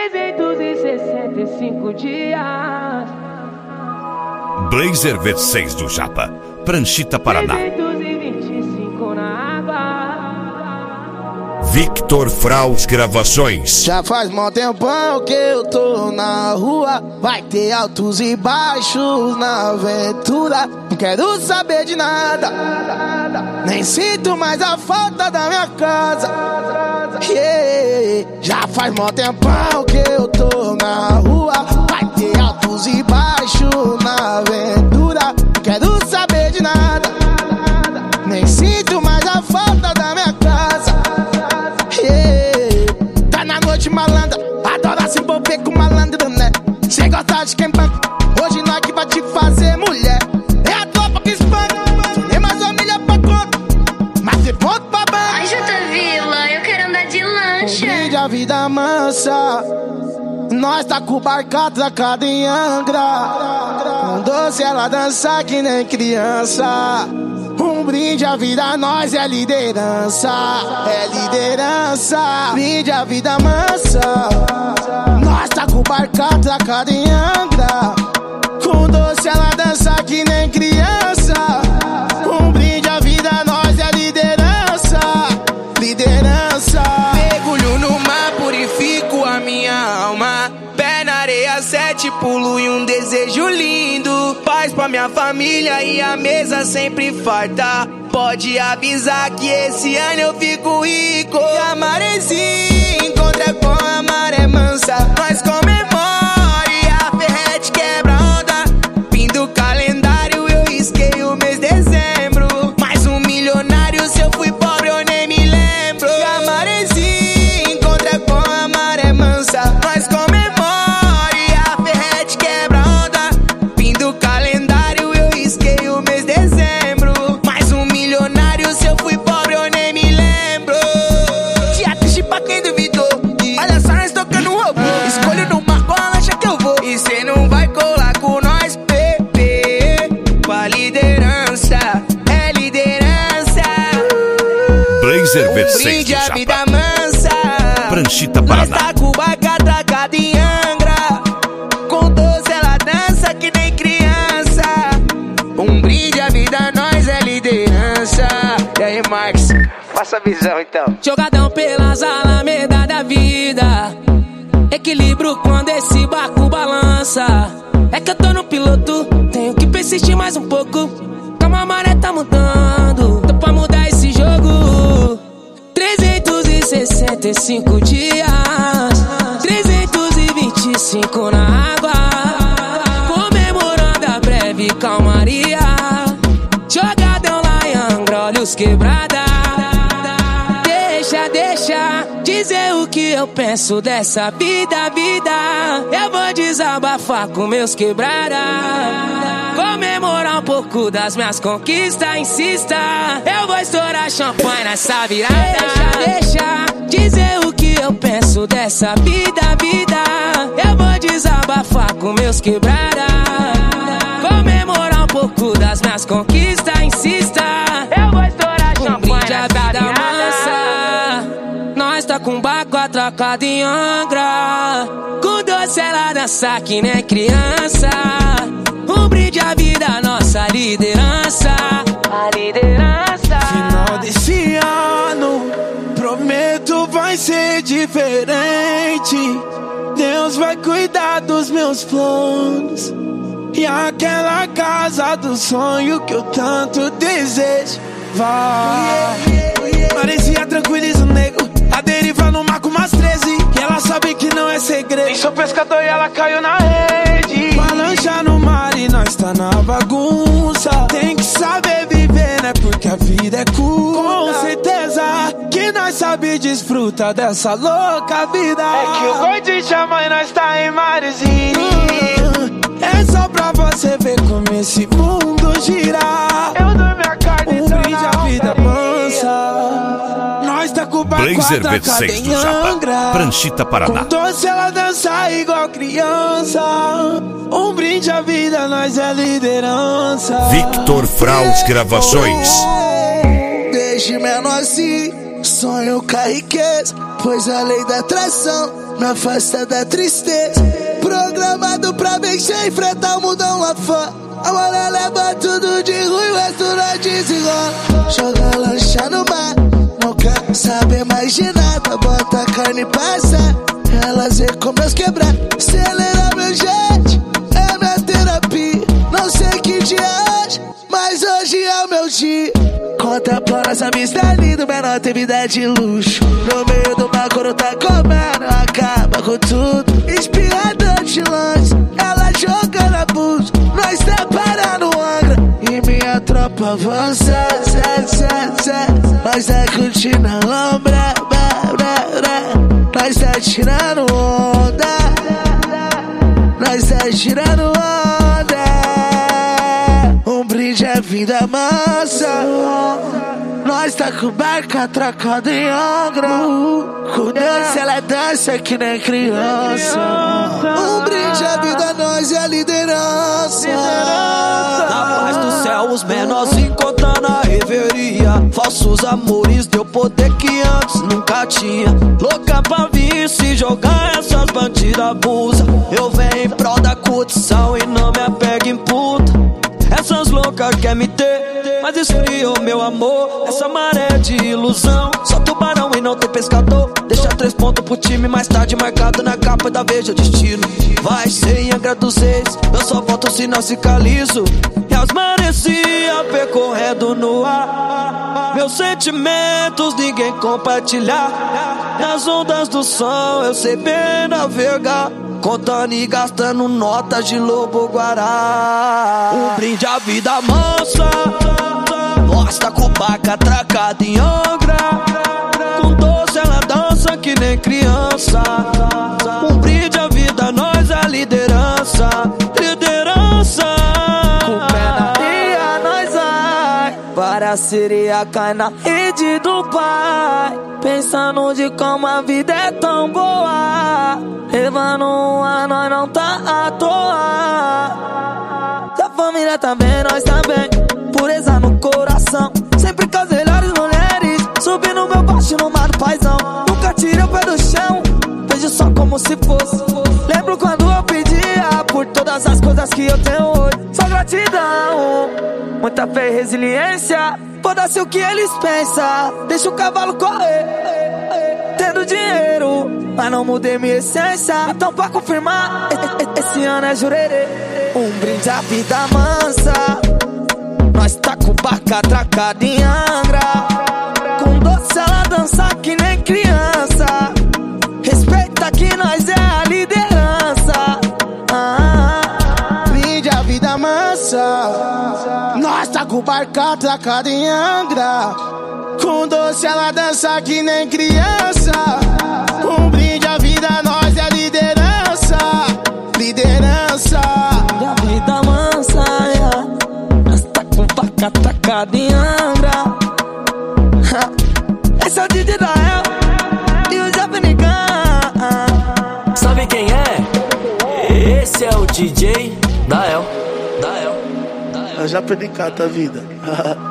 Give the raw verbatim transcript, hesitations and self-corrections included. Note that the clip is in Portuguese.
trezentos e sessenta e cinco dias. Blazer V seis do Japa, Pranchita, Paraná. trezentos e vinte e cinco na água. Victor Fraus Gravações. Já faz mó tempão que eu tô na rua. Vai ter altos e baixos na aventura. Não quero saber de nada, nem sinto mais a falta da minha casa. Yeah. Já faz mó tempão que eu tô na rua. Vai ter altos e baixos na aventura. Não quero saber de nada, nem sinto mais a falta da minha casa. Yeah. Tá na noite malandra, adora se envolver com malandro, né? Cê gosta de quem banca, hoje nós que vai te fazer mulher. É a tropa que espanca, tem mais família pra conta, mas tem ponto pra banca. Ai, Jota Vila, eu quero andar de lancha. Brinde a vida mansa, nós tá com o barco atracado em Angra. Com doce ela dança que nem criança. Um brinde à vida, nós é liderança, é liderança. Brinde a vida mansa, nós tá com o barco atracado em Angra. Com doce ela dança que nem criança. Um brinde à vida, nós é liderança, liderança. Mergulho no mar, purifico a minha alma. Pé na areia, sete pulo e um desejo lindo. Paz pra minha família e a mesa sempre farta. Pode avisar que esse ano eu fico rico. E a maresia encontra com a maré mansa. Nós comemora e a ferrete quebra onda. Fim do calendário eu risquei o mês de dezembro. Mais um milionário, se eu fui pobre eu nem me lembro. E a maresia encontra com a maré mansa. Nós comemora e a ferrete quebra onda. Fim do calendário eu risquei o mês de dezembro. Mais um milionário, se eu fui pobre eu nem me lembro. Dia triste pra quem duvidou. Olha só nós tocando robô. Escolho no mar qual a lancha que eu vou. E cê não vai colar com nós, bebê. Com a liderança, é liderança. Blazer V seis Brinde do a vida Japa, mansa. Pranchita, Nós Paraná. tá com o barco atracado em Angra. Com doce ela dança que nem criança. Um brinde à vida, nós é liderança. E aí, Marcos, passa a visão então. Jogadão pelas alamedas da vida. Equilíbrio quando esse barco balança. É que eu tô no piloto, tenho que persistir mais um pouco. Calma, a maré tá mudando, tô pra mudar esse jogo. trezentos e sessenta e cinco dias, trezentos e vinte e cinco na água. Comemorando a breve calmaria. Jogadão lá em Angra, olhos quebrada. Deixa, deixa dizer o que eu penso dessa vida, vida. Eu vou desabafar com meus quebrada. Comemorar um pouco das minhas conquistas, insista. Eu vou estourar champanhe nessa virada. Deixa, deixa dizer o que eu penso dessa vida, vida. Eu vou desabafar com meus quebrada. Comemorar um pouco das minhas conquistas, insista. Eu vou estourar champanhe nessa virada. Nós tá com o barco atracado em Angra. Com doce ela dança que nem criança. Um brinde à vida, nossa liderança, a liderança. Final desse ano, prometo vai ser diferente. Deus vai cuidar dos meus planos. E aquela casa do sonho que eu tanto desejo vai. Maresia tranquiliza o nego, a deriva no mar com umas treze. E ela sabe que não é segredo. Nem sou pescador e ela caiu na rede. Uma lancha no mar e nós tá na bagunça. Tem que saber viver, né? Porque a vida é curta. Com certeza que nós sabe desfrutar dessa louca vida. É que o gordinho chama e nós tá em Maresia. É só pra você ver como esse mundo gira. Eu dou minha carne, um brinde à vida mansa. Nós tá com o barco Blazer V atracado seis do em Japa, Angra. Pranchita, Paraná. Com doce ela dança igual criança. Um brinde à vida, nós é liderança. Victor Fraus Gravações. Deixe menor assim. sonho com a riqueza, pois a lei da atração me afasta da tristeza. Programado pra vencer, enfrentar o mundão lá fora. A mulher leva tudo de ruim, o resto nós desenrola. Joga lancha no mar, não quer saber mais de nada. Bota a carne e passa, elas vê como eu quebrar. Acelera meu jet, é minha terapia. Não sei que dia é hoje, mas hoje é o meu dia. Conta pra nossa amistade linda, menor tem vida de luxo. No meio do mar quando tá comendo, acaba com tudo. Inspirador de longe, ela jogando abuso. Nós tá parando o Angra e minha tropa avança, zé, zé, zé. Nós tá curtindo a lombra, blá, blá, blá. Nós tá tirando onda, nós tá tirando onda. Um brinde é vida mansa. Nós tá com barca atracada em Angra. Com dança ela dança que nem criança. Um brinde é vida, nós é a liderança. Na paz do céu os menorzinhos contando a reveria. Falsos amores deu poder que antes nunca tinha. Louca pra vir se jogar, essas bandidas abusa. Eu venho em prol da curtição e não me apego em puta. Essas loucas quer me ter, mas esfriou meu amor. Essa maré de ilusão, só tubarão e não tem pescador. Deixa três pontos pro time, mais tarde marcado na capa da Veja o destino. Vai ser em Angra dos Reis, eu só volto se não cicalizo. E as marecia percorrendo no ar. Meus sentimentos ninguém compartilhar. Nas ondas do som eu sei bem navegar. Contando e gastando notas de lobo guará. Um brinde à vida mansa. Nós tá com barca atracada em Angra. Com doce ela dança que nem criança. Um brinde à vida, nós é a liderança. Liderança. Com o pé na areia nós vai. Para a sereia cai na rede do pai. Pensando de como a vida é tão boa. Levando um ar, nós não tá à toa. Se a família tá bem, nós também. Pureza no coração, sempre com as melhores mulheres. Subindo meu baixo no mar do paizão. Nunca tirei o pé do chão, vejo só como se fosse. Lembro quando eu pedia por todas as coisas que eu tenho hoje. Só gratidão, muita fé e resiliência. Foda-se o que eles pensam, deixa o cavalo correr. Tendo dinheiro, mas não mudei minha essência. Então pra confirmar, esse ano é jurerê. Um brinde à vida mansa. Nós tá com barca atracada em Angra. Com doce ela dança que nem criança. Respeita que nós é a liderança. ah, Brinde à vida mansa. Nós tá com barca atracada em Angra. Com doce ela dança que nem criança. Um brinde à vida, nós é a liderança. Liderança. Brinde à vida mansa, yeah. Nós tá com barca atracada em Angra. Esse é o D J Dael e o Japanicão. Sabe quem é? Esse é o D J Dael. Dael. Eu já perdi cada vida.